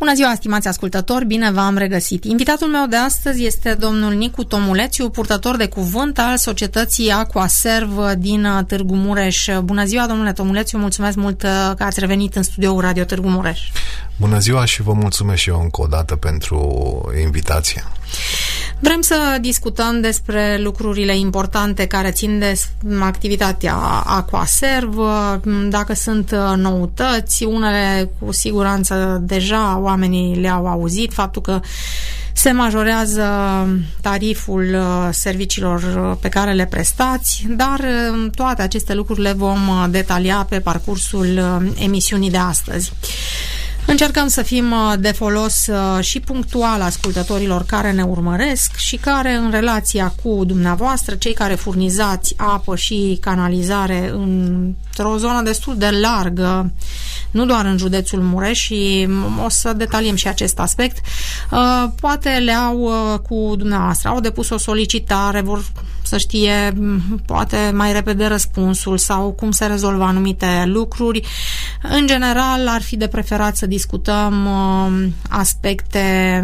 Bună ziua, stimați ascultători, bine v-am regăsit. Invitatul meu de astăzi este domnul Nicu Tomulețiu, purtător de cuvânt al societății Aquaserv din Târgu Mureș. Bună ziua, domnule Tomulețiu, mulțumesc mult că ați revenit în studioul Radio Târgu Mureș. Bună ziua și vă mulțumesc și eu încă o dată pentru invitație. Vrem să discutăm despre lucrurile importante care țin de activitatea Aquaserv, dacă sunt noutăți, unele cu siguranță deja oamenii le-au auzit, faptul că se majorează tariful serviciilor pe care le prestați, dar toate aceste lucruri le vom detalia pe parcursul emisiunii de astăzi. Încercăm să fim de folos și punctual ascultătorilor care ne urmăresc și care în relația cu dumneavoastră, cei care furnizați apă și canalizare într-o zonă destul de largă, nu doar în județul Mureș, și o să detaliem și acest aspect, poate le au cu dumneavoastră, au depus o solicitare, vor să știe poate mai repede răspunsul sau cum se rezolvă anumite lucruri. În general, ar fi de preferat să discutăm aspecte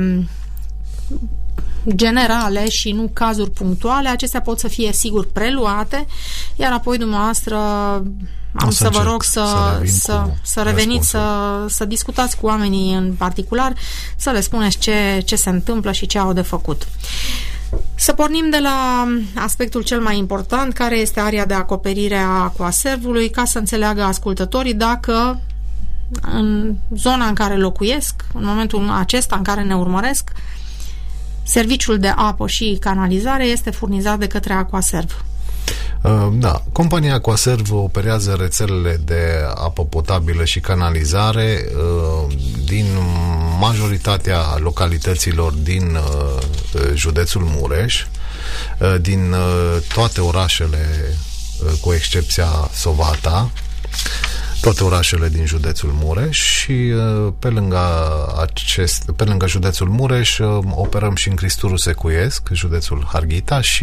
generale și nu cazuri punctuale. Acestea pot să fie sigur preluate, iar apoi dumneavoastră am să vă rog să reveniți, să discutați cu oamenii în particular, să le spuneți ce se întâmplă și ce au de făcut. Să pornim de la aspectul cel mai important, care este area de acoperire a Aquaservului, ca să înțeleagă ascultătorii dacă în zona în care locuiesc, în momentul acesta în care ne urmăresc, serviciul de apă și canalizare este furnizat de către Aquaserv. Da, compania Aquaserv operează rețelele de apă potabilă și canalizare din majoritatea localităților din județul Mureș, din toate orașele, cu excepția Sovata, toate orașele din județul Mureș, și pe lângă județul Mureș operăm și în Cristuru Secuiesc, județul Harghita, și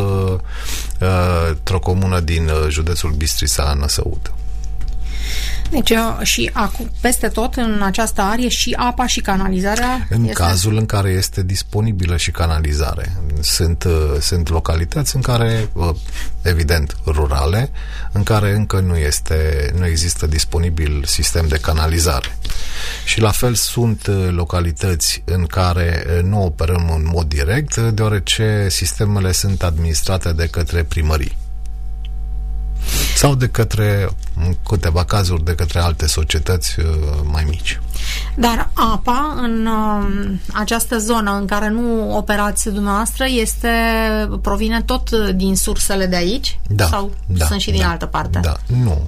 într-o comună din județul Bistrița, Năsăud. Deci și peste tot în această arie și apa și canalizarea cazul în care este disponibilă și canalizare. Sunt localități în care, evident, rurale, în care încă nu există disponibil sistem de canalizare. Și la fel sunt localități în care nu operăm în mod direct, deoarece sistemele sunt administrate de către primării sau în câteva cazuri, de către alte societăți mai mici. Dar apa în această zonă în care nu operați dumneavoastră provine tot din sursele de aici? Da. Sau sunt și din altă parte? Da, nu.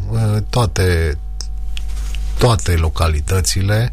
Toate localitățile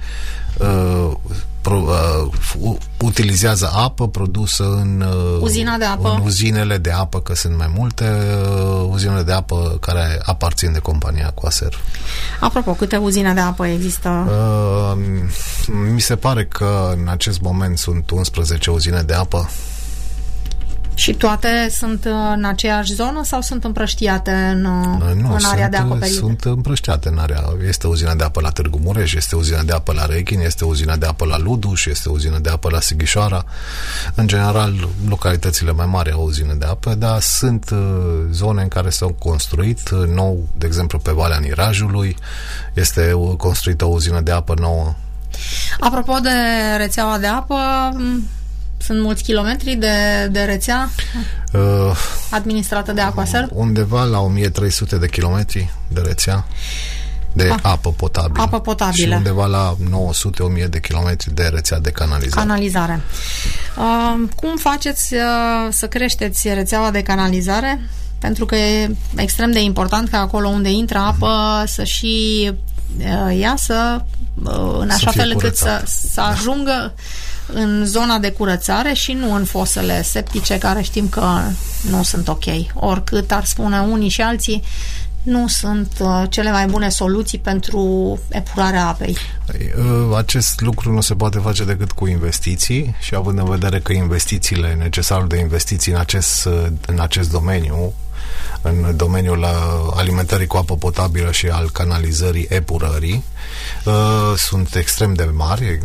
utilizează apă produsă în uzinele de apă, că sunt mai multe uzinele de apă care aparțin de compania Aquaserv. Apropo, câte uzine de apă există? Mi se pare că în acest moment sunt 11 uzine de apă. Și toate sunt în aceeași zonă sau sunt împrăștiate în area de acoperire? Sunt împrăștiate în area. Este uzina de apă la Târgu Mureș, este uzina de apă la Rechin, este uzina de apă la Luduș, este uzina de apă la Sighișoara. În general, localitățile mai mari au uzine de apă, dar sunt zone în care s-au construit nou, de exemplu pe Valea Nirajului, este construită o uzină de apă nouă. Apropo de rețeaua de apă, sunt mulți kilometri de rețea administrată de Aquaserv? Undeva la 1300 de kilometri de rețea de apă potabilă. Apă potabilă. Și undeva la 900-1000 de kilometri de rețea de canalizare. Cum faceți să creșteți rețeaua de canalizare? Pentru că e extrem de important ca acolo unde intră apă să și iasă în așa fel încât să ajungă în zona de curățare și nu în fosele septice, care știm că nu sunt ok. Oricât ar spune unii și alții, nu sunt cele mai bune soluții pentru epurarea apei. Acest lucru nu se poate face decât cu investiții, și având în vedere că necesarul de investiții în acest domeniu, în domeniul alimentării cu apă potabilă și al canalizării, epurării, sunt extrem de mari.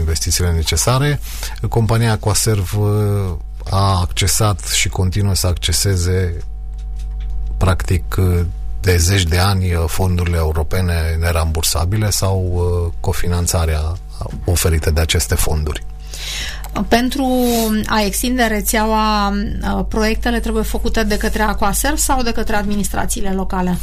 investițiile necesare. Compania Aquaserv a accesat și continuă să acceseze practic de zeci de ani fondurile europene nerambursabile sau cofinanțarea oferită de aceste fonduri. Pentru a extinde rețeaua, proiectele trebuie făcute de către Aquaserv sau de către administrațiile locale?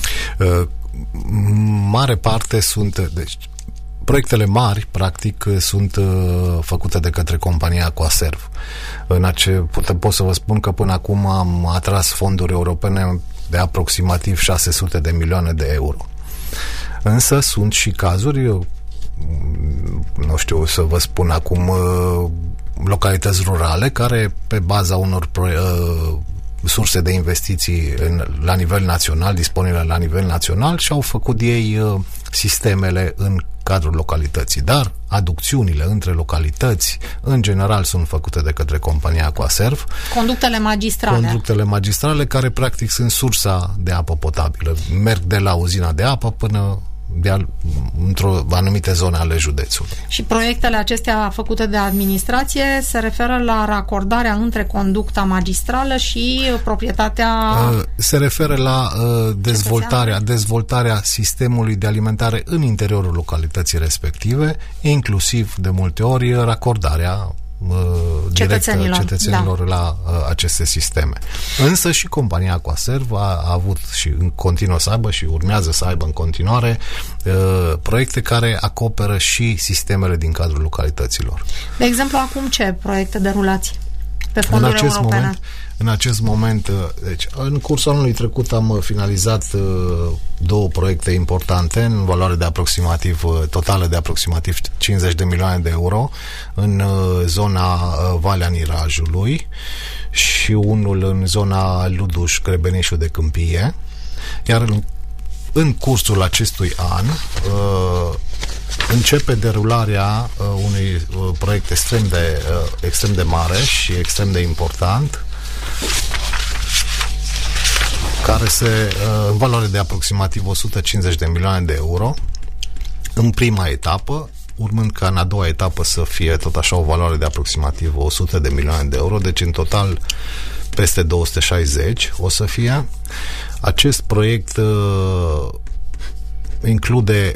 Mare parte sunt... Deci, proiectele mari, practic, sunt făcute de către compania Aquaserv. Pot să vă spun că până acum am atras fonduri europene de aproximativ 600 de milioane de euro. Însă sunt și cazuri, nu știu să vă spun acum, localități rurale care, pe baza unor surse de investiții la nivel național, disponibile la nivel național, și-au făcut ei sistemele în cadrul localității. Dar aducțiunile între localități, în general, sunt făcute de către compania Aquaserv. Conductele magistrale care, practic, sunt sursa de apă potabilă. Merg de la uzina de apă până într-o anumite zone ale județului. Și proiectele acestea făcute de administrație se referă la racordarea între conducta magistrală și proprietatea... Se referă la dezvoltarea sistemului de alimentare în interiorul localității respective, inclusiv, de multe ori, racordarea cetățenilor la aceste sisteme. Însă și compania Aquaserv a avut și continuă să aibă și urmează să aibă în continuare proiecte care acoperă și sistemele din cadrul localităților. De exemplu, acum ce proiecte derulați pe fonduri europene? În acest moment, deci, în cursul anului trecut am finalizat 2 proiecte importante în valoare de totală de aproximativ 50 de milioane de euro în zona Valea Nirajului și unul în zona Luduș, Crebenișul de Câmpie. Iar în cursul acestui an începe derularea unui proiect extrem de mare și extrem de important, care în valoare de aproximativ 150 de milioane de euro în prima etapă, urmând ca în a doua etapă să fie tot așa o valoare de aproximativ 100 de milioane de euro, deci în total peste 260 o să fie. Acest proiect include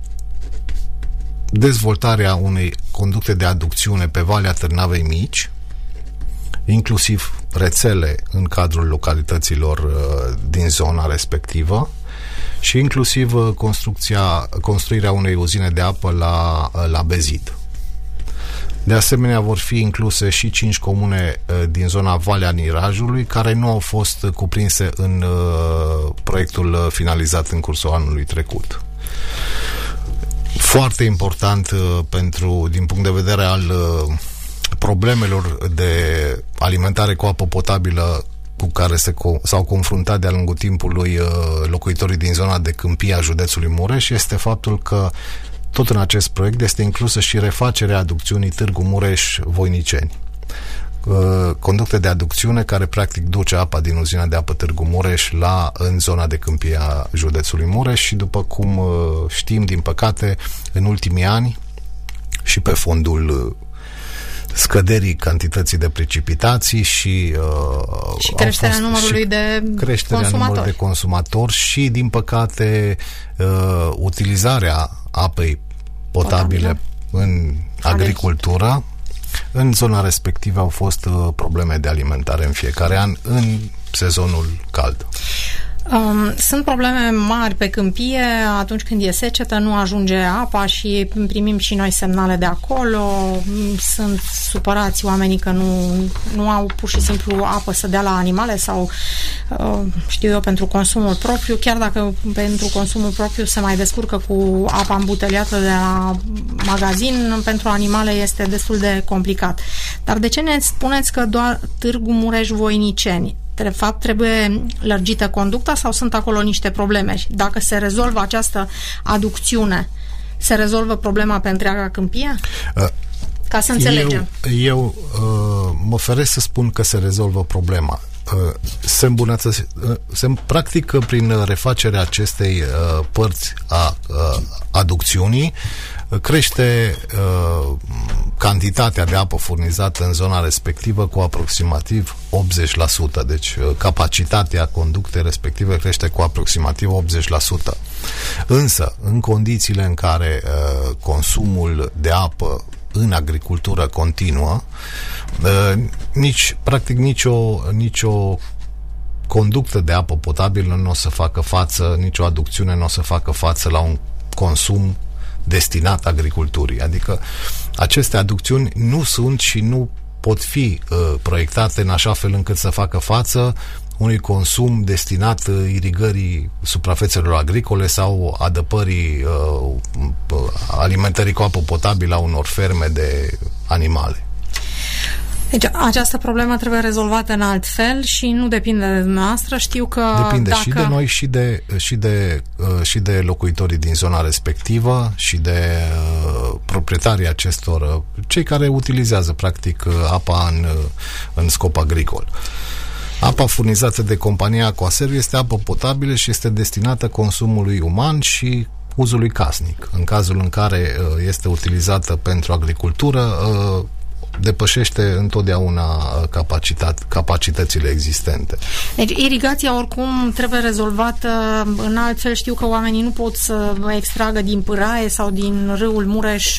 dezvoltarea unei conducte de aducțiune pe Valea Târnavei Mici, inclusiv rețele în cadrul localităților din zona respectivă și inclusiv construirea unei uzine de apă la Bezid. De asemenea, vor fi incluse și 5 comune din zona Valea Nirajului, care nu au fost cuprinse în proiectul finalizat în cursul anului trecut. Foarte important din punct de vedere al problemelor de alimentare cu apă potabilă cu care s-au confruntat de-a lungul timpului locuitorii din zona de Câmpie a județului Mureș este faptul că tot în acest proiect este inclusă și refacerea aducțiunii Târgu Mureș-Voiniceni. Conducte de aducțiune care practic duce apa din uzina de apă Târgu Mureș în zona de Câmpie a județului Mureș și, după cum știm, din păcate, în ultimii ani și pe fondul scăderii cantității de precipitații și creșterea numărului de consumatori și, din păcate, utilizarea apei potabile în agricultură. În zona respectivă au fost probleme de alimentare în fiecare an în sezonul cald. Sunt probleme mari pe câmpie, atunci când e secetă nu ajunge apa și primim și noi semnale de acolo. Sunt supărați oamenii că nu au pur și simplu apă să dea la animale sau știu eu, pentru consumul propriu, chiar dacă pentru consumul propriu se mai descurcă cu apa îmbuteliată de la magazin, pentru animale este destul de complicat. Dar de ce ne spuneți că doar Târgu Mureș-Voiniceni? De fapt, trebuie lărgită conducta sau sunt acolo niște probleme? Și dacă se rezolvă această aducțiune, se rezolvă problema pe întreaga câmpie? Ca să înțelegem. Eu mă feresc să spun că se rezolvă problema. Se practică prin refacerea acestei părți a aducțiunii, crește cantitatea de apă furnizată în zona respectivă cu aproximativ 80%. Deci capacitatea conductei respective crește cu aproximativ 80%. Însă, în condițiile în care consumul de apă în agricultură continuă, practic nicio conductă de apă potabilă nu o să facă față, nicio aducțiune nu o să facă față la un consum destinat agriculturii. Adică aceste aducțiuni nu sunt și nu pot fi proiectate în așa fel încât să facă față unui consum destinat irigării suprafețelor agricole sau adăpării alimentării cu apă potabilă a unor ferme de animale. Deci această problemă trebuie rezolvată în alt fel și nu depinde de dumneavoastră. Știu că depinde și de noi și de locuitorii din zona respectivă și de proprietarii acestor, cei care utilizează practic apa în scop agricol. Apa furnizată de compania Aquaserv este apă potabilă și este destinată consumului uman și uzului casnic. În cazul în care este utilizată pentru agricultură, depășește întotdeauna capacitățile existente. Deci irigația oricum trebuie rezolvată în alt fel. Știu că oamenii nu pot să extragă din pâraie sau din râul Mureș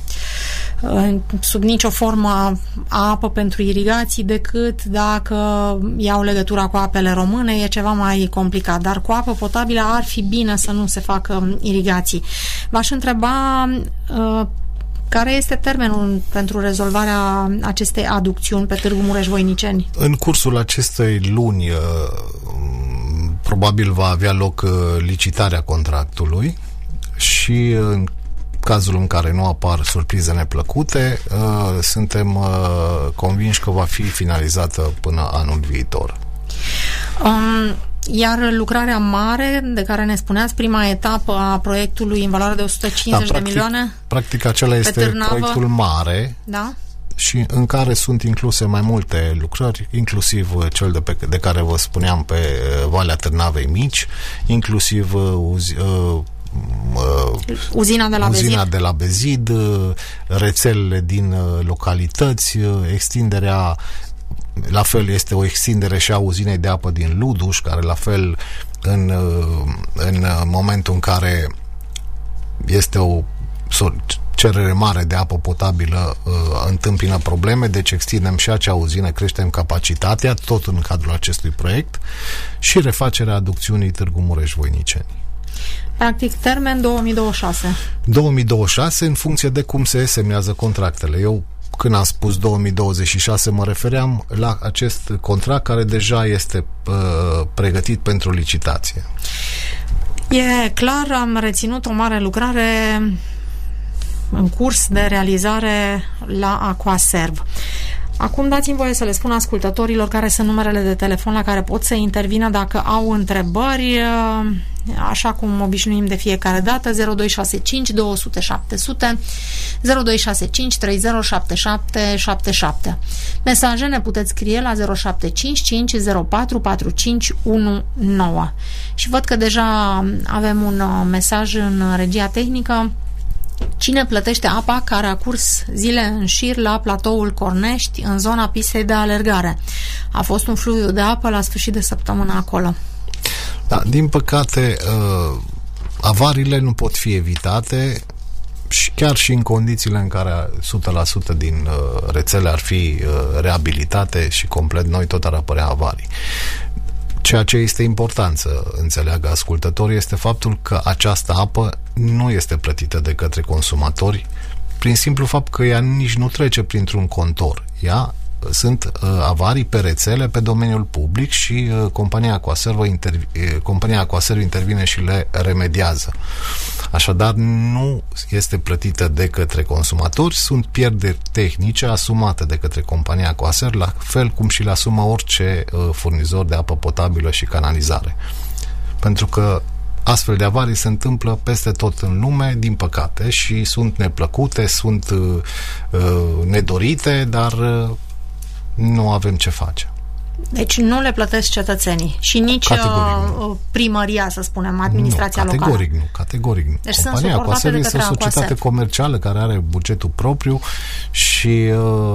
sub nicio formă apă pentru irigații decât dacă iau legătura cu apele române, e ceva mai complicat, dar cu apă potabilă ar fi bine să nu se facă irigații. V-aș întreba care este termenul pentru rezolvarea acestei aducțiuni pe Târgu Mureș-Voiniceni? În cursul acestei luni probabil va avea loc licitarea contractului și în cazul în care nu apar surprize neplăcute, suntem convinși că va fi finalizată până anul viitor. Iar lucrarea mare de care ne spuneați, prima etapă a proiectului în valoare de 150 de milioane? Practic acela este proiectul mare, da? Și în care sunt incluse mai multe lucrări, inclusiv cel de care vă spuneam pe Valea Târnavei Mici, inclusiv uzina de la Bezid, rețelele din localități, extinderea. La fel este o extindere și a uzinei de apă din Luduș, care la fel în momentul în care este o cerere mare de apă potabilă întâmpină probleme, deci extindem și acea uzină, creștem capacitatea, tot în cadrul acestui proiect, și refacerea aducțiunii Târgu Mureș-Voiniceni. Practic, termen 2026. 2026, în funcție de cum se semnează contractele. Eu, când am spus 2026, mă refeream la acest contract care deja este pregătit pentru licitație. E clar, am reținut o mare lucrare în curs de realizare la Aquaserv. Acum dați-mi voie să le spun ascultătorilor care sunt numerele de telefon la care pot să intervină dacă au întrebări, așa cum obișnuim de fiecare dată: 0265 200 700, 0265 307777. Mesaje ne puteți scrie la 0755 04 4519. Și văd că deja avem un mesaj în regia tehnică. Cine plătește apa care a curs zile în șir la platoul Cornești, în zona pistei de alergare? A fost un fluviu de apă la sfârșit de săptămână acolo. Da, din păcate, avariile nu pot fi evitate și chiar și în condițiile în care 100% din rețele ar fi reabilitate și complet noi, tot ar apărea avarii. Ceea ce este important să înțeleagă ascultătorii este faptul că această apă nu este plătită de către consumatori prin simplu fapt că ea nici nu trece printr-un contor. Sunt avarii pe rețele, pe domeniul public și compania Aquaserv intervine și le remediază. Așadar, nu este plătită de către consumatori, sunt pierderi tehnice asumate de către compania Aquaserv, la fel cum și le asumă orice furnizor de apă potabilă și canalizare. Pentru că astfel de avarii se întâmplă peste tot în lume, din păcate, și sunt neplăcute, sunt nedorite, dar nu avem ce face. Deci nu le plătesc cetățenii și nici primăria, să spunem, administrația locală. Categoric nu. Deci compania Aquaserv este o societate comercială care are bugetul propriu și și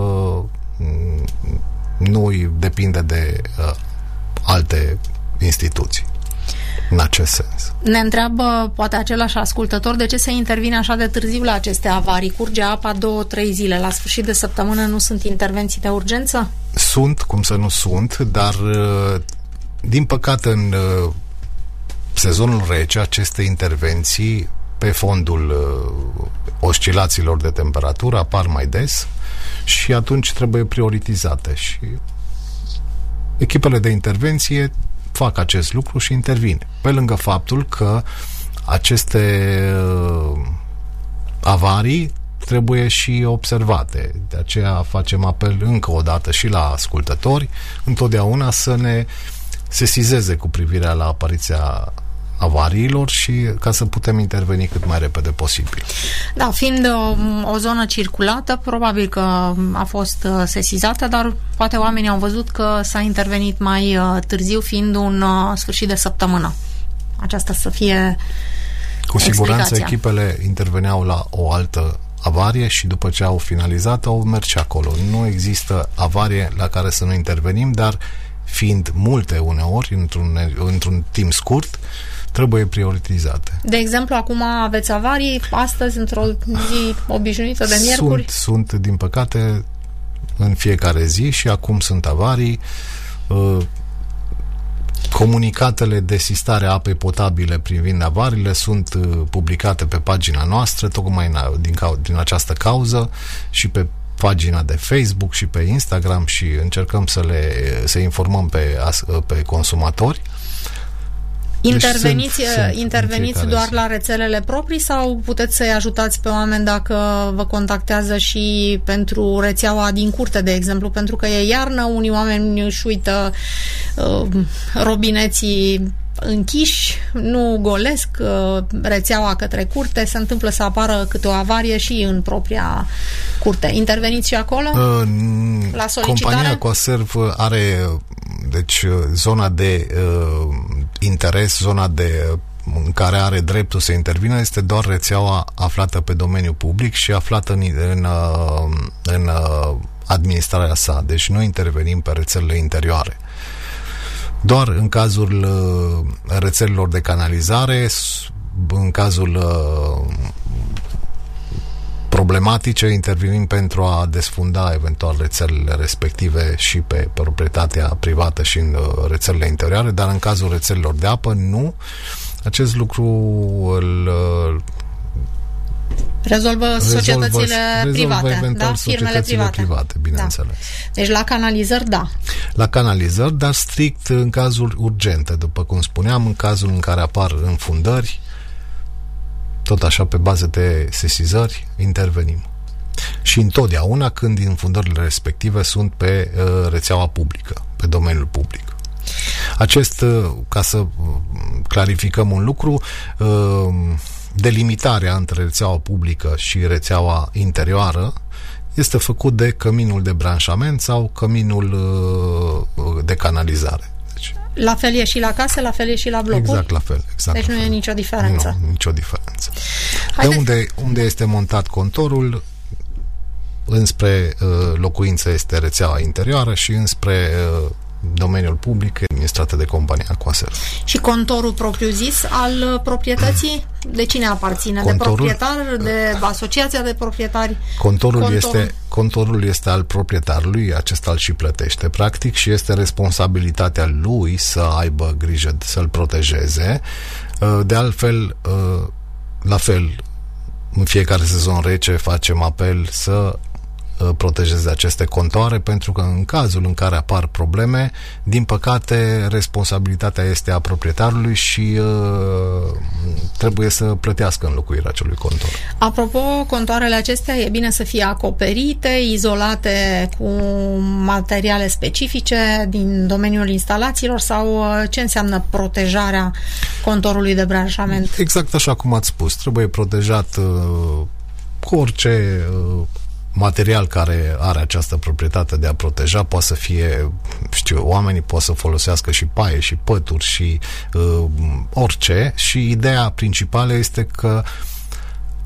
nu depinde de alte instituții în acest sens. Ne întreabă poate același ascultător de ce se intervine așa de târziu la aceste avarii. Curge apa 2-3 zile. La sfârșit de săptămână nu sunt intervenții de urgență? Sunt, cum să nu sunt, dar din păcate în sezonul rece aceste intervenții pe fondul oscilațiilor de temperatură apar mai des și atunci trebuie prioritizate și echipele de intervenție fac acest lucru și intervin. Pe lângă faptul că aceste avarii trebuie și observate. De aceea facem apel încă o dată și la ascultători întotdeauna să ne sesizeze cu privire la apariția avariilor și ca să putem interveni cât mai repede posibil. Da, fiind o zonă circulată, probabil că a fost sesizată, dar poate oamenii au văzut că s-a intervenit mai târziu, fiind un sfârșit de săptămână. Aceasta să fie cu siguranță echipele interveneau la o altă avarie și după ce au finalizat au mers și acolo. Nu există avarie la care să nu intervenim, dar fiind multe uneori într-un timp scurt, trebuie prioritizate. De exemplu, acum aveți avarii, astăzi, într-o zi obișnuită de miercuri? Sunt, din păcate, în fiecare zi și acum sunt avarii. Comunicatele de sistare a apei potabile privind avariile sunt publicate pe pagina noastră, tocmai din această cauză și pe pagina de Facebook și pe Instagram și încercăm să informăm pe consumatori. Interveniți doar la rețelele proprii sau puteți să-i ajutați pe oameni dacă vă contactează și pentru rețeaua din curte, de exemplu, pentru că e iarnă, unii oameni își uită robineții închiși, nu golesc rețeaua către curte, se întâmplă să apară câte o avarie și în propria curte. Interveniți și acolo? La solicitare? Compania Coaserv are zona de interes, zona în care are dreptul să intervină este doar rețeaua aflată pe domeniul public și aflată în administrarea sa. Deci nu intervenim pe rețelele interioare. Doar în cazul rețelelor de canalizare, în cazul problematice, intervenim pentru a desfunda eventual rețelele respective și pe proprietatea privată și în rețelele interioare, dar în cazul rețelelor de apă, nu. Acest lucru îl rezolvă societățile private, da? Firmele private, bineînțeles. Da. Deci la canalizări, da. La canalizări, dar strict în cazuri urgente, după cum spuneam, în cazul în care apar înfundări, tot așa pe bază de sesizări, intervenim. Și întotdeauna când înfundările respective sunt pe rețeaua publică, pe domeniul public. Ca să clarificăm un lucru, delimitarea între rețeaua publică și rețeaua interioară este făcut de căminul de branșament sau căminul de canalizare. Deci, la fel e și la case, la fel e și la blocuri? Exact la fel. Deci nu e nicio diferență. Nu, nicio diferență. Unde este montat contorul, înspre locuință este rețeaua interioară și înspre domeniul public administrată de compania Coaserv. Și contorul propriu-zis al proprietății? De cine aparține? De proprietar? De asociația de proprietari? Contorul este al proprietarului, acesta îl și plătește practic și este responsabilitatea lui să aibă grijă să-l protejeze. De altfel, la fel, în fiecare sezon rece facem apel să protejeze aceste contoare, pentru că în cazul în care apar probleme, din păcate, responsabilitatea este a proprietarului și trebuie să plătească înlocuirea acelui contor. Apropo, contoarele acestea e bine să fie acoperite, izolate cu materiale specifice din domeniul instalațiilor sau ce înseamnă protejarea contorului de branșament? Exact așa cum ați spus, trebuie protejat cu orice material care are această proprietate de a proteja. Poate să fie, oamenii pot să folosească și paie și pături și orice, și ideea principală este că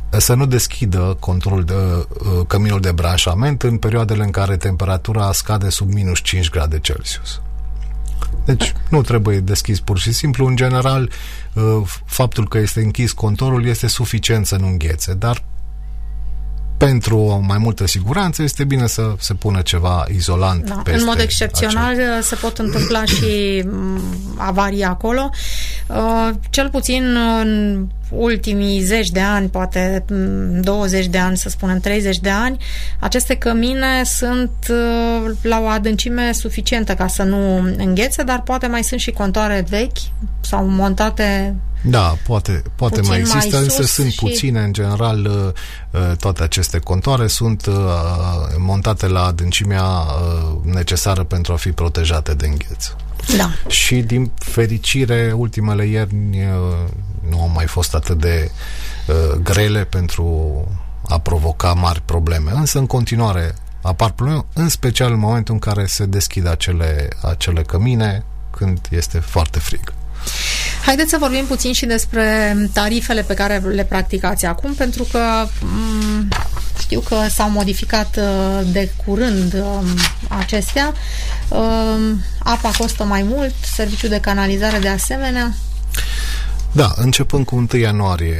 să nu deschidă căminul de branșament în perioadele în care temperatura scade sub minus 5 grade Celsius. Deci nu trebuie deschis pur și simplu. În general, faptul că este închis contorul este suficient să nu înghețe, dar pentru o mai multă siguranță este bine să se pună ceva izolant peste. În mod excepțional se pot întâmpla și avarii acolo. Cel puțin în ultimii 10 de ani, poate 20 de ani, să spunem 30 de ani, aceste cămine sunt la o adâncime suficientă ca să nu înghețe, dar poate mai sunt și contoare vechi sau montate. Da, poate mai există, însă sunt puține. În general, toate aceste contoare sunt montate la adâncimea necesară pentru a fi protejate de îngheț. Da. Și din fericire, ultimele ierni nu au mai fost atât de grele pentru a provoca mari probleme. Însă, în continuare, apar probleme, în special în momentul în care se deschid acele cămine, când este foarte frig. Haideți să vorbim puțin și despre tarifele pe care le practicați acum, pentru că știu că s-au modificat de curând acestea. Apa costă mai mult, serviciul de canalizare de asemenea. Da, începând cu 1 ianuarie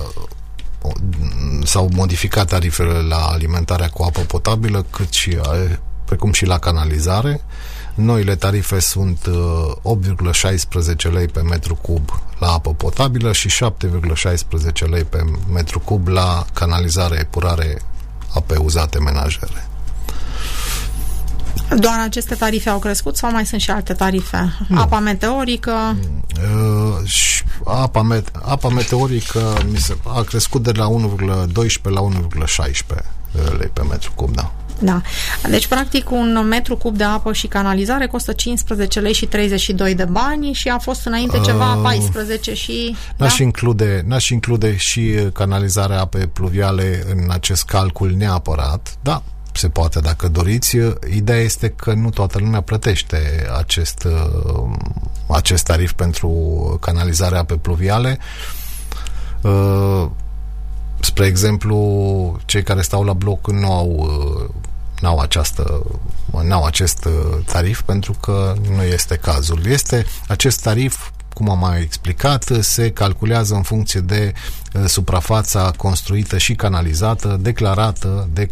s-au modificat tarifele la alimentarea cu apă potabilă, precum și la canalizare. Noile tarife sunt 8,16 lei pe metru cub la apă potabilă și 7,16 lei pe metru cub la canalizare, epurare, ape uzate menajere. Doar aceste tarife au crescut sau mai sunt și alte tarife? Nu. Apa meteorică? Apa meteorică a crescut de la 1,12 la 1,16 lei pe metru cub, da. Da. Deci, practic, un metru cub de apă și canalizare costă 15 lei și 32 de bani și a fost înainte ceva 14 și... N-aș include și canalizarea apei pluviale în acest calcul neapărat, da, se poate dacă doriți. Ideea este că nu toată lumea plătește acest tarif pentru canalizarea apei pluviale. Spre exemplu, cei care stau la bloc n-au acest tarif, pentru că nu este cazul. Acest tarif, cum am mai explicat, se calculează în funcție de suprafața construită și canalizată, declarată de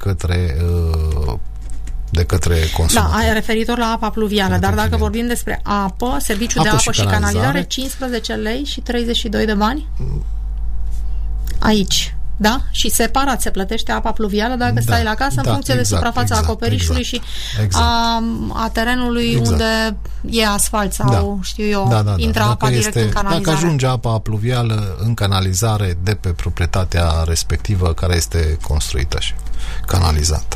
către consumator. Da, referitor la apa pluvială, dar dacă vorbim despre apă, serviciul de apă și canalizare, 15 lei și 32 de bani? Aici. Da? Și separat se plătește apa pluvială dacă stai la casă, în funcție de suprafața acoperișului și a terenului unde e asfalt sau știu eu, intră apa direct în canalizare. Dacă ajunge apa pluvială în canalizare de pe proprietatea respectivă care este construită și canalizată.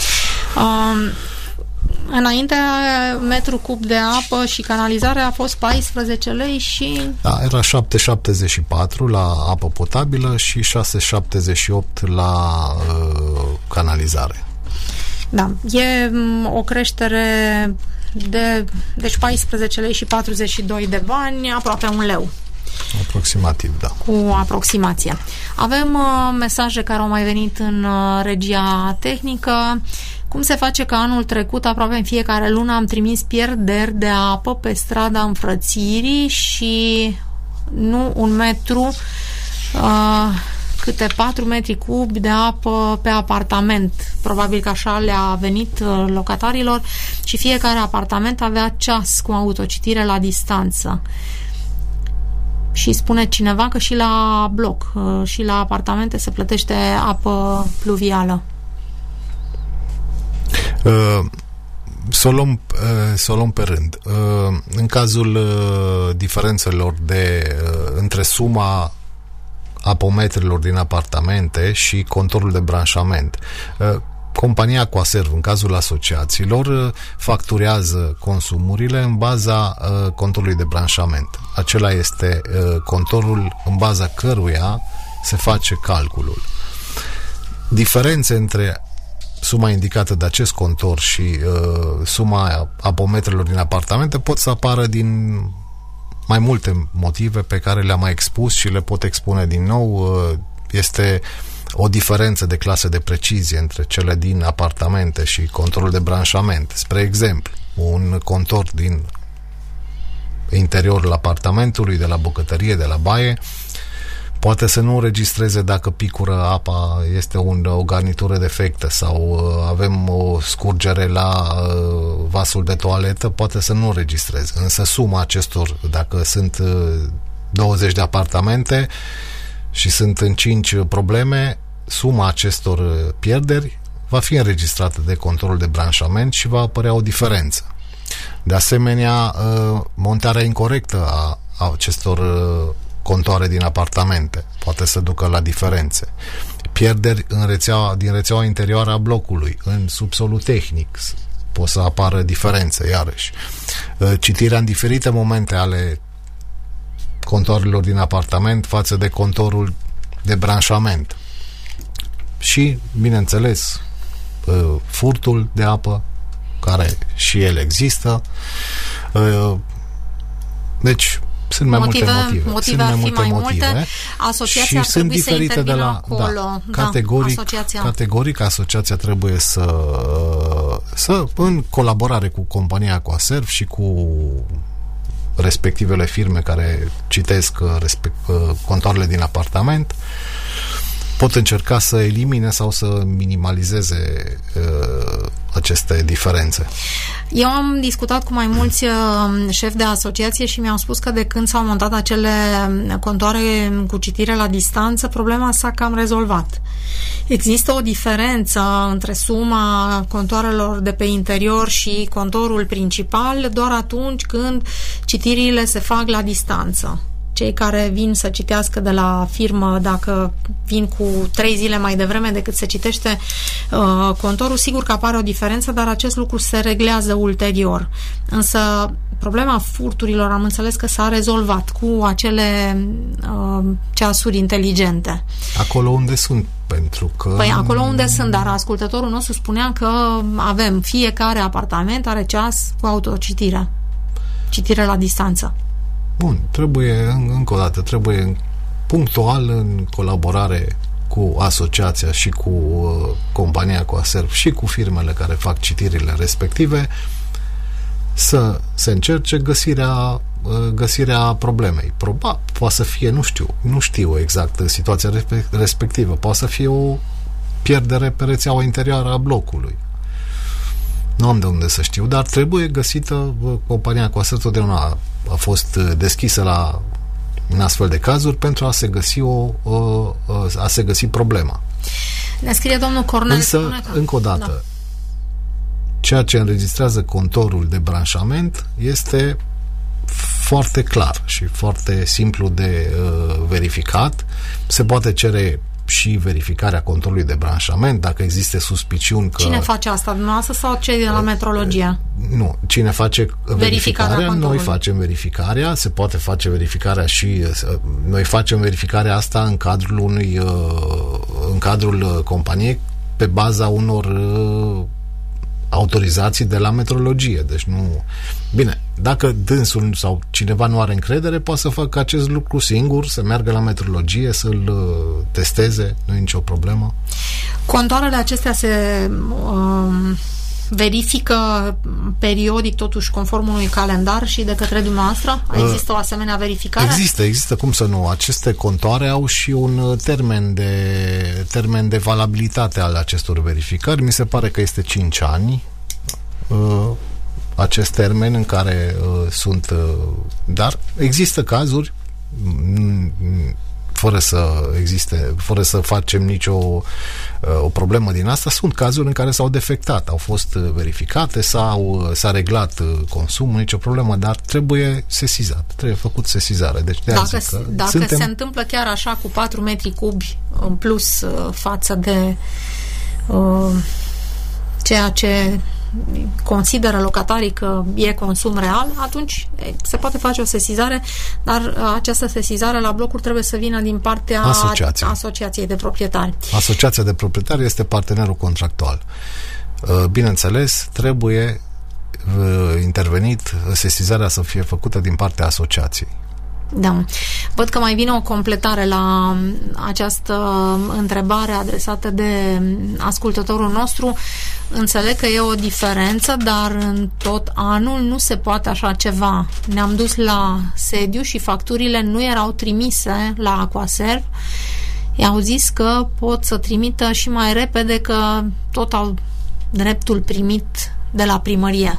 Înainte, metru cub de apă și canalizare a fost 14 lei și... Da, era 7,74 la apă potabilă și 6,78 la canalizare. Da, e o creștere de... Deci 14 lei și 42 de bani, aproape 1 leu. Aproximativ, da. Cu aproximație. Avem mesaje care au mai venit în regia tehnică. Cum se face că anul trecut, aproape în fiecare lună, am trimis pierderi de apă pe strada Înfrățirii și nu 1 metru, câte 4 metri cubi de apă pe apartament. Probabil că așa le-a venit locatarilor și fiecare apartament avea ceas cu autocitire la distanță. Și spune cineva că și la bloc, și la apartamente se plătește apă pluvială. Să o luăm pe rând. În cazul diferențelor între suma apometrilor din apartamente și contorul de branșament, compania Aquaserv, în cazul asociațiilor, facturează consumurile în baza contorului de branșament. Acela este contorul în baza căruia se face calculul. Diferențe între suma indicată de acest contor și suma apometrelor din apartamente pot să apară din mai multe motive pe care le-am mai expus și le pot expune din nou. Este o diferență de clasă de precizie între cele din apartamente și contorul de branșament. Spre exemplu, un contor din interiorul apartamentului, de la bucătărie, de la baie, poate să nu înregistreze dacă picură apa, este o garnitură defectă sau avem o scurgere la vasul de toaletă, poate să nu înregistreze. Însă suma acestor, dacă sunt 20 de apartamente și sunt în 5 probleme, suma acestor pierderi va fi înregistrată de contorul de branșament și va apărea o diferență. De asemenea, montarea incorectă a acestor contoare din apartamente poate să ducă la diferențe. Pierderi din rețeaua interioară a blocului, în subsolul tehnic, pot să apară diferențe, iarăși. Citirea în diferite momente ale contoarelor din apartament față de contorul de branșament. Și, bineînțeles, furtul de apă, care și el există. Deci, sunt mai multe motive. Sunt mai multe motive. Asociația și sunt diferite de la acolo. Categoric, asociația trebuie să în colaborare cu compania Aquaserv și cu respectivele firme care citesc contoarele din apartament, pot încerca să elimine sau să minimalizeze aceste diferențe. Eu am discutat cu mai mulți șefi de asociație și mi-au spus că de când s-au montat acele contoare cu citire la distanță, problema s-a cam rezolvat. Există o diferență între suma contoarelor de pe interior și contorul principal doar atunci când citirile se fac la distanță. Cei care vin să citească de la firmă, dacă vin cu 3 zile mai devreme decât se citește contorul, sigur că apare o diferență, dar acest lucru se reglează ulterior. Însă problema furturilor am înțeles că s-a rezolvat cu acele ceasuri inteligente. Acolo unde sunt, pentru că... Păi acolo unde sunt, dar ascultătorul nostru spunea că avem, fiecare apartament are ceas cu autocitire. Citire la distanță. Bun, trebuie punctual, în colaborare cu asociația și cu compania Aquaserv și cu firmele care fac citirile respective, să se încerce găsirea problemei. Poate să fie, nu știu exact situația respectivă, poate să fie o pierdere pe rețeaua interioară a blocului. Nu am de unde să știu, dar trebuie găsită. Compania Aquaserv totdeauna a fost deschisă la în astfel de cazuri pentru a se găsi problema. Ne scrie domnul Cornel. Însă, încă o dată, ceea ce înregistrează contorul de branșament este foarte clar și foarte simplu de verificat. Se poate cere și verificarea contorului de branșament, dacă există suspiciuni că... Cine face asta, dumneavoastră sau cei de la metrologia? Nu, cine face verificarea, noi facem verificarea, se poate face verificarea și noi facem verificarea asta în cadrul companiei pe baza unor autorizații de la metrologie. Deci nu... Bine, dacă dânsul sau cineva nu are încredere, poate să facă acest lucru singur, să meargă la metrologie, să-l testeze, nu e nicio problemă. Contoarele acestea se verifică periodic, totuși, conform unui calendar și de către dumneavoastră? Există o asemenea verificare? Există, cum să nu. Aceste contoare au și un termen de valabilitate al acestor verificări. Mi se pare că este 5 ani acest termen în care sunt... Dar există cazuri fără să facem nicio o problemă din asta, sunt cazuri în care s-au defectat, au fost verificate, s-a reglat consumul, nicio problemă, dar trebuie sesizat, trebuie făcut sesizare. Deci dacă se întâmplă chiar așa cu 4 metri cubi în plus față de ceea ce consideră locatarii că e consum real, atunci se poate face o sesizare, dar această sesizare la blocuri trebuie să vină din partea Asociației de Proprietari. Asociația de Proprietari este partenerul contractual. Bineînțeles, trebuie intervenit, sesizarea să fie făcută din partea asociației. Da. Văd că mai vine o completare la această întrebare adresată de ascultătorul nostru. Înțeleg că e o diferență, dar în tot anul nu se poate așa ceva. Ne-am dus la sediu și facturile nu erau trimise la Aquaserv. I-au zis că pot să trimită și mai repede, că tot au dreptul primit de la primărie.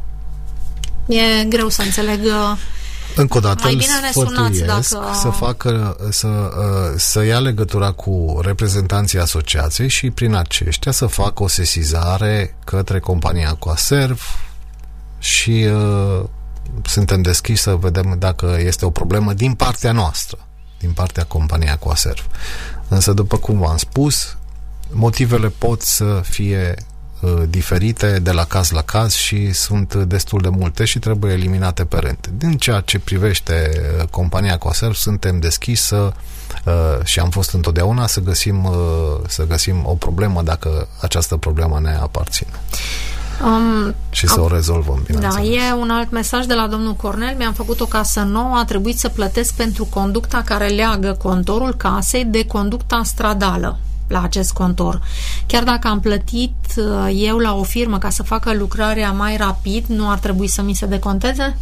E greu să înțeleg. Încă o dată mai bine ne sunați dacă... să ia legătura cu reprezentanții asociației și prin aceștia să facă o sesizare către compania Aquaserv și suntem deschiși să vedem dacă este o problemă din partea noastră, din partea companiei Aquaserv. Însă, după cum v-am spus, motivele pot să fie diferite de la caz la caz și sunt destul de multe și trebuie eliminate pe rând. Din ceea ce privește compania Aquaserv, suntem deschiși și am fost întotdeauna să găsim o problemă dacă această problemă ne aparține. Și să o rezolvăm, bineînțeles. Da, e un alt mesaj de la domnul Cornel. Mi-am făcut o casă nouă, a trebuit să plătesc pentru conducta care leagă contorul casei de conducta stradală la acest contor. Chiar dacă am plătit eu la o firmă ca să facă lucrarea mai rapid, nu ar trebui să mi se deconteze?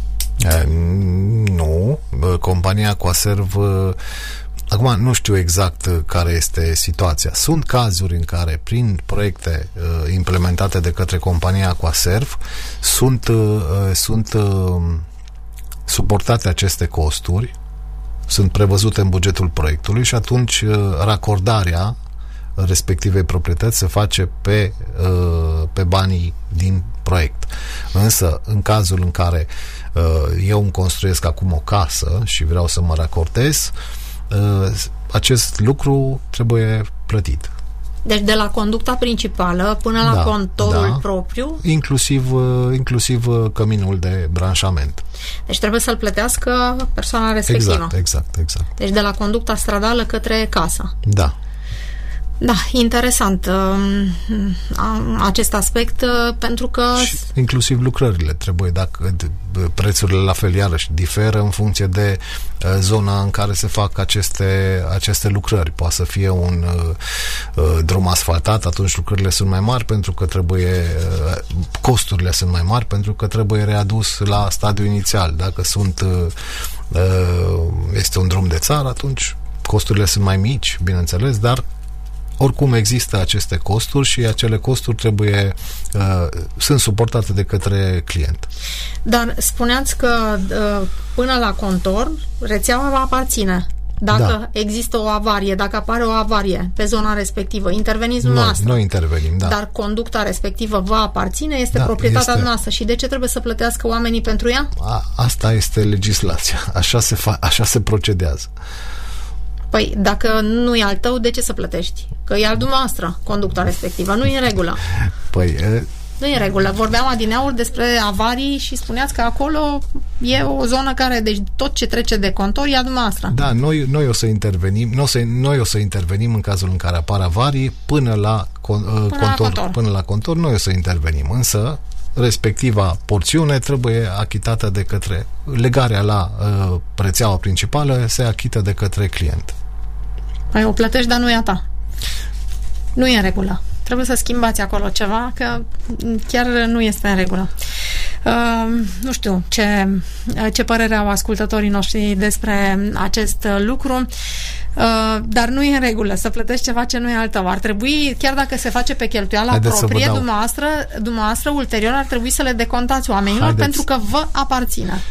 Nu. Compania Aquaserv, acum nu știu exact care este situația. Sunt cazuri în care prin proiecte implementate de către compania Aquaserv sunt suportate aceste costuri, sunt prevăzute în bugetul proiectului și atunci racordarea respectivei proprietăți se face pe banii din proiect. Însă, în cazul în care eu îmi construiesc acum o casă și vreau să mă racordez, acest lucru trebuie plătit. Deci de la conducta principală până la contorul propriu? Inclusiv căminul de branșament. Deci trebuie să-l plătească persoana respectivă. Exact. Deci de la conducta stradală către casă. Da. Da, interesant acest aspect, pentru că... Și inclusiv lucrările trebuie, dacă prețurile la fel iarăși diferă în funcție de zona în care se fac aceste lucrări. Poate să fie un drum asfaltat, atunci lucrările sunt mai mari pentru că costurile sunt mai mari pentru că trebuie readus la stadiul inițial. Dacă este un drum de țară, atunci costurile sunt mai mici, bineînțeles, dar oricum există aceste costuri și acele costuri sunt suportate de către client. Dar spuneați că până la contor rețeaua va aparține. Dacă există o avarie, dacă apare o avarie pe zona respectivă, interveniți dumneavoastră. Noi intervenim, da. Dar conducta respectivă va aparține, este proprietatea noastră. Și de ce trebuie să plătească oamenii pentru ea? Asta este legislația. Așa se procedează. Păi, dacă nu e al tău, de ce să plătești? Că e al dumneavoastră, conducta respectivă. Nu e în regulă. Nu e în regulă. Vorbeam adineauri despre avarii și spuneați că acolo e o zonă care, deci tot ce trece de contor e a dumneavoastră. Da, noi o să intervenim, noi o să intervenim în cazul în care apar avarii până la contor, noi o să intervenim. Însă, respectiva porțiune trebuie achitată de către legarea la rețeaua principală, se achită de către client. Păi o plătești, dar nu e a ta. Nu e în regulă. Trebuie să schimbați acolo ceva, că chiar nu este în regulă. Nu știu ce părere au ascultătorii noștri despre acest lucru, dar nu e în regulă să plătești ceva ce nu e al tău. Ar trebui, chiar dacă se face pe cheltuiala proprie, dumneavoastră ulterior ar trebui să le decontați oamenilor pentru că vă aparține.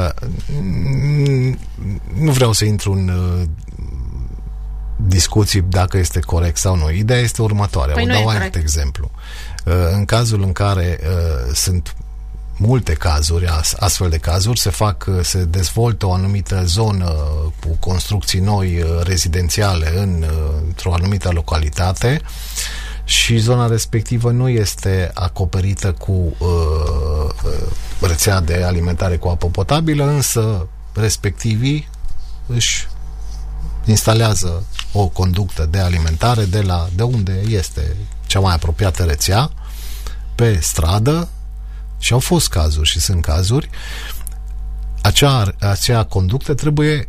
Nu vreau să intru în discuții dacă este corect sau nu. Ideea este următoarea. Păi o dau alt exemplu. În cazul în care sunt multe cazuri, astfel de cazuri, se dezvoltă o anumită zonă cu construcții noi rezidențiale într-o anumită localitate și zona respectivă nu este acoperită cu rețea de alimentare cu apă potabilă, însă respectivii își instalează o conductă de alimentare de unde este cea mai apropiată rețea, pe stradă, și au fost cazuri și sunt cazuri, acea conductă trebuie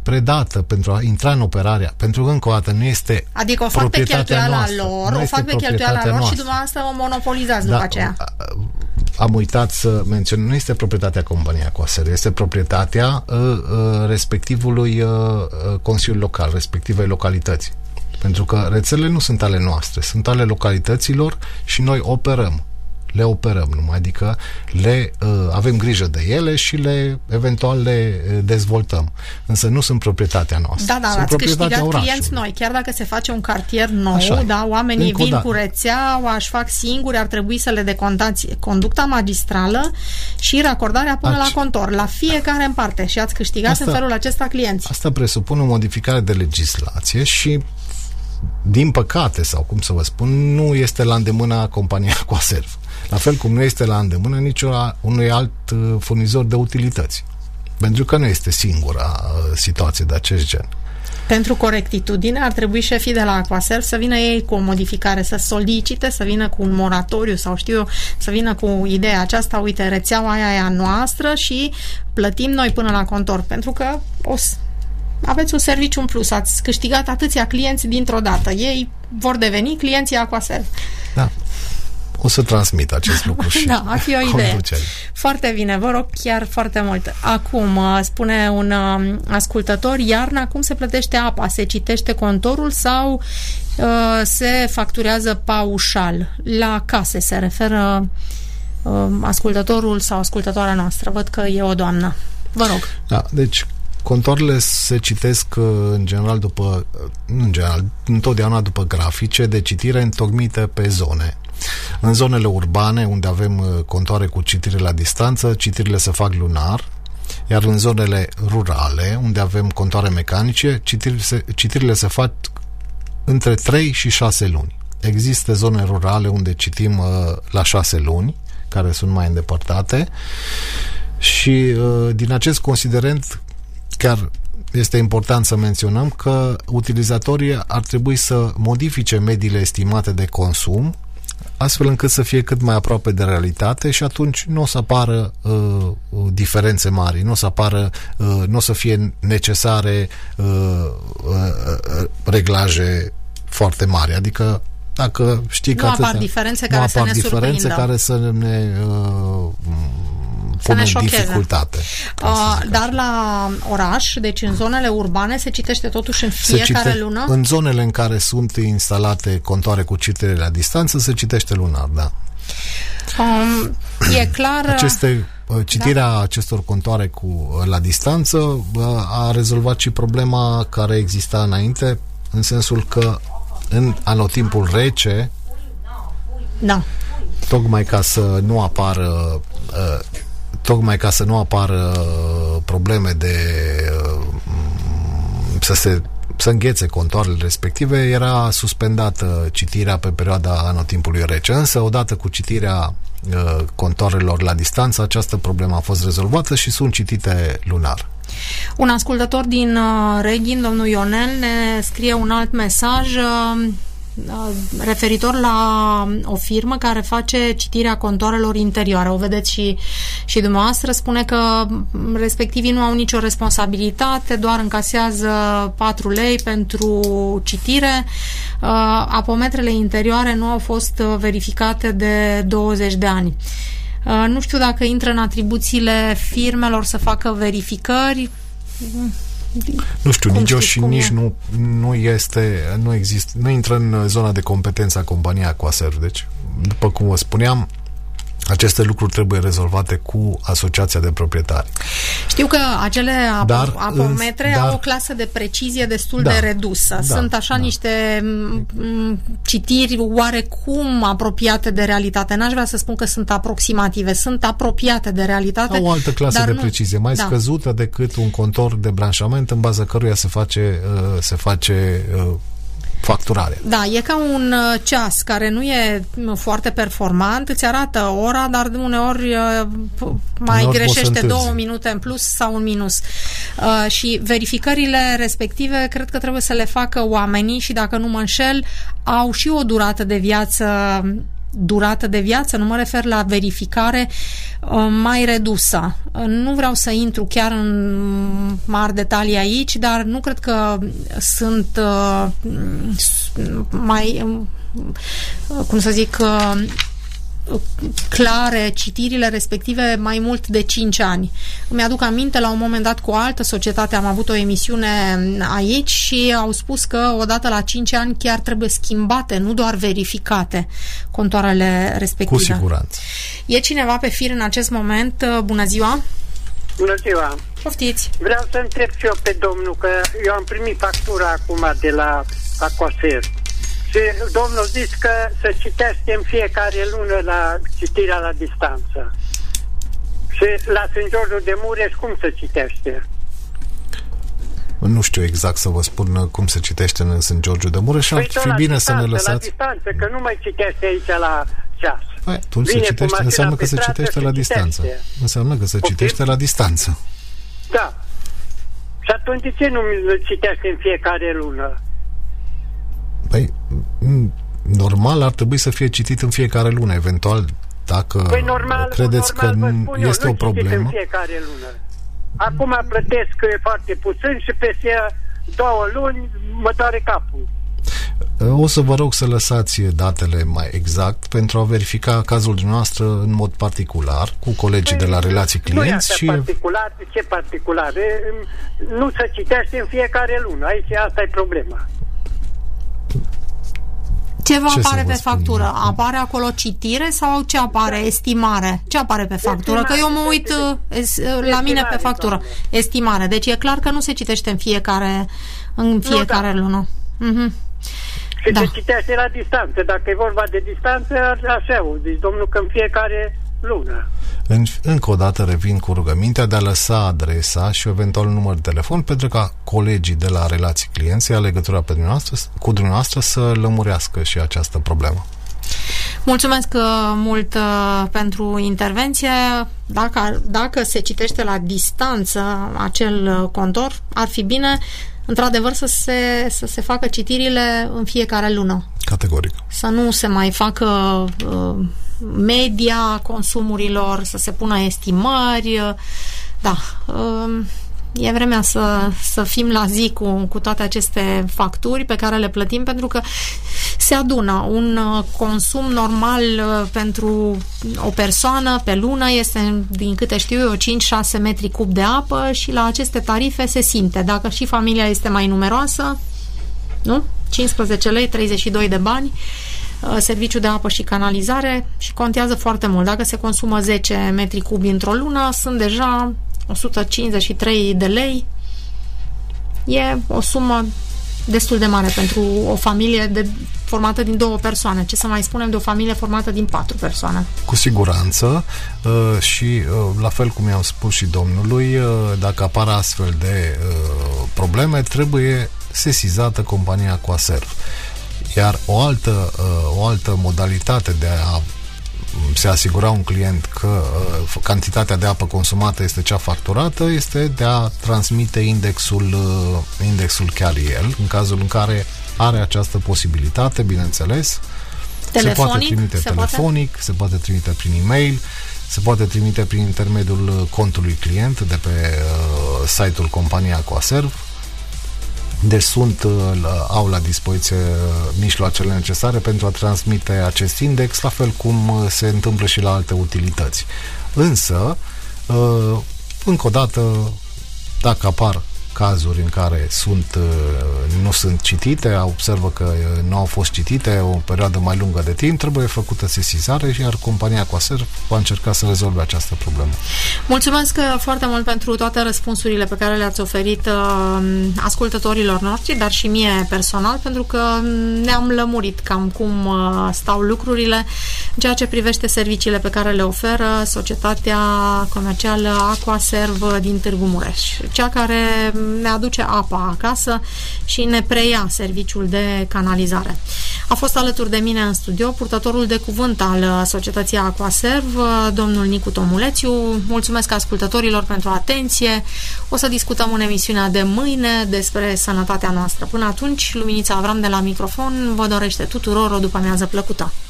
predată pentru a intra în operarea, pentru că încă o dată nu este adică o fac pe cheltuiala lor, și dumneavoastră o monopolizați după aceea. Am uitat să menționez, nu este proprietatea companiei Aquaser, este proprietatea respectivului consiliu local, respectivei localități. Pentru că rețelele nu sunt ale noastre, sunt ale localităților și noi le operăm numai, adică avem grijă de ele și eventual le dezvoltăm. Însă nu sunt proprietatea noastră. Da, ați câștigat clienți noi. Chiar dacă se face un cartier nou, oamenii vin cu rețeaua, își fac singuri, ar trebui să le decontați conducta magistrală și racordarea până la contor, la fiecare în parte. Și ați câștigat în felul acesta clienți. Asta presupune o modificare de legislație și din păcate, sau cum să vă spun, nu este la îndemâna companiei Aquaserv. La fel cum nu este la îndemână unui alt furnizor de utilități. Pentru că nu este singura situație de acest gen. Pentru corectitudine ar trebui șefii de la Aquaserv să vină ei cu o modificare, să solicite, să vină cu un moratoriu sau să vină cu ideea aceasta, uite, rețeaua aia e a noastră și plătim noi până la contor. Pentru că aveți un serviciu în plus, ați câștigat atâția clienți dintr-o dată. Ei vor deveni clienții Aquaserv. Da. O să transmit acest lucru și ar fi o idee. Foarte bine, vă rog chiar foarte mult. Acum, spune un ascultător, iarna cum se plătește apa? Se citește contorul sau se facturează paușal? La case se referă ascultătorul sau ascultătoarea noastră. Văd că e o doamnă. Vă rog. Da, deci contoarele se citesc întotdeauna după grafice de citire întocmite pe zone. În zonele urbane, unde avem contoare cu citire la distanță, citirile se fac lunar, iar în zonele rurale, unde avem contoare mecanice, citirile se fac între 3 și 6 luni. Există zone rurale unde citim la 6 luni, care sunt mai îndepărtate, și din acest considerent chiar este important să menționăm că utilizatorii ar trebui să modifice mediile estimate de consum astfel încât să fie cât mai aproape de realitate și atunci nu o să apară diferențe mari, nu o să fie necesare reglaje foarte mari. Adică dacă știi că apar diferențe care să ne surprindă. Care să ne pună în dificultate. Dar la oraș, deci în zonele urbane, se citește totuși în fiecare lună? În zonele în care sunt instalate contoare cu citire la distanță, se citește lunar, da. E clar... Citirea acestor contoare la distanță a rezolvat și problema care exista înainte, în sensul că în anotimpul rece, tocmai ca să nu apară probleme de să înghețe contoarele respective, era suspendată citirea pe perioada anotimpului rece. Însă, odată cu citirea contoarelor la distanță, această problemă a fost rezolvată și sunt citite lunar. Un ascultător din Reghin, domnul Ionel, ne scrie un alt mesaj referitor la o firmă care face citirea contoarelor interioare. O vedeți și dumneavoastră. Spune că respectivii nu au nicio responsabilitate, doar încasează 4 lei pentru citire. Apometrele interioare nu au fost verificate de 20 de ani. Nu știu dacă intră în atribuțiile firmelor să facă verificări. Nu știu, nici eu și nici nu există, nu intră în zona de competență a companiei Aquaserv. Deci, după cum vă spuneam, aceste lucruri trebuie rezolvate cu asociația de proprietari. Știu că acele apometre au o clasă de precizie destul de redusă. Sunt niște citiri oarecum apropiate de realitate. N-aș vrea să spun că sunt aproximative, sunt apropiate de realitate. Au o altă clasă de precizie, mai scăzută decât un contor de branșament în baza căruia se face facturare. Da, e ca un ceas care nu e foarte performant, îți arată ora, dar uneori mai greșește 2 minute în plus sau un minus. Și verificările respective cred că trebuie să le facă oamenii și, dacă nu mă înșel, au și o durată de viață durată de viață, nu mă refer la verificare mai redusă. Nu vreau să intru chiar în mari detalii aici, dar nu cred că sunt mai, cum să zic, clare citirile respective mai mult de 5 ani. Îmi aduc aminte, la un moment dat cu o altă societate am avut o emisiune aici și au spus că odată la 5 ani chiar trebuie schimbate, nu doar verificate contoarele respective. Cu siguranță. E cineva pe fir în acest moment? Bună ziua! Bună ziua! Poftiți! Vreau să întreb și eu pe domnul, că eu am primit factura acum de la Aquaser. Și domnul zis că se citește în fiecare lună la citirea la distanță. Și la Sfânt Georgiu de Mureș cum se citește? Nu știu exact să vă spun cum se citește în Sfânt Georgiu de Mureș și ar fi bine distanță, să ne lăsați... La distanță, că nu mai citește aici la ceas. Atunci se citește, înseamnă că se citește la distanță. Înseamnă că se citește la distanță. Da. Și atunci de ce nu citește în fiecare lună? Păi, normal ar trebui să fie citit în fiecare lună, eventual, dacă credeți că este o problemă. În fiecare lună. Acum plătesc foarte puțin și peste 2 luni mă doare capul. O să vă rog să lăsați datele mai exact pentru a verifica cazul dumneavoastră în mod particular cu colegii de la relații clienți. Nu particular, ce particular? Nu se citește în fiecare lună. Aici asta e problema. Ce vă apare pe factură? Apare acolo citire sau ce apare? Estimare. Ce apare pe factură? Că eu mă uit la mine pe factură. Doamne. Estimare. Deci e clar că nu se citește în fiecare lună. Și se citește la distanță. Dacă e vorba de distanță, așa o zis domnul, că în fiecare lună. Încă o dată revin cu rugămintea de a lăsa adresa și eventual un număr de telefon pentru ca colegii de la relații clienți să ia legătura cu dumneavoastră să lămurească și această problemă. Mulțumesc mult pentru intervenție. Dacă se citește la distanță acel contor, ar fi bine într-adevăr să se facă citirile în fiecare lună. Categoric. Să nu se mai facă media consumurilor, să se pună estimări. Da, e vremea să fim la zi cu toate aceste facturi pe care le plătim, pentru că se adună. Un consum normal pentru o persoană pe lună este, din câte știu eu, 5-6 metri cub de apă și la aceste tarife se simte. Dacă și familia este mai numeroasă, nu? 15 lei, 32 de bani, serviciu de apă și canalizare, și contează foarte mult. Dacă se consumă 10 metri cubi într-o lună, sunt deja 153 de lei. E o sumă destul de mare pentru o familie formată din 2 persoane. Ce să mai spunem de o familie formată din 4 persoane? Cu siguranță și la fel cum i-am spus și domnului, dacă apar astfel de probleme, trebuie sesizată compania Aquaserv. Iar o altă modalitate de a se asigura un client că cantitatea de apă consumată este cea facturată este de a transmite indexul chiar el, în cazul în care are această posibilitate, bineînțeles. Telefonic, se poate trimite telefonic, se poate trimite prin e-mail, se poate trimite prin intermediul contului client de pe site-ul companiei Aquaserv. Deci au la dispoziție mijloacele necesare pentru a transmite acest index, la fel cum se întâmplă și la alte utilități. Însă, încă o dată, dacă apar cazuri în care nu sunt citite, observă că nu au fost citite o perioadă mai lungă de timp, trebuie făcută sesizare, iar compania Aquaserv va încerca să rezolve această problemă. Mulțumesc foarte mult pentru toate răspunsurile pe care le-ați oferit ascultătorilor noștri, dar și mie personal, pentru că ne-am lămurit cam cum stau lucrurile în ceea ce privește serviciile pe care le oferă societatea comercială Aquaserv din Târgu Mureș, cea care ne aduce apa acasă și ne preia serviciul de canalizare. A fost alături de mine în studio purtătorul de cuvânt al societății Aquaserv, domnul Nicu Tomulețiu. Mulțumesc ascultătorilor pentru atenție. O să discutăm în emisiunea de mâine despre sănătatea noastră. Până atunci, Luminița Avram de la microfon vă dorește tuturor o după-amiază plăcută.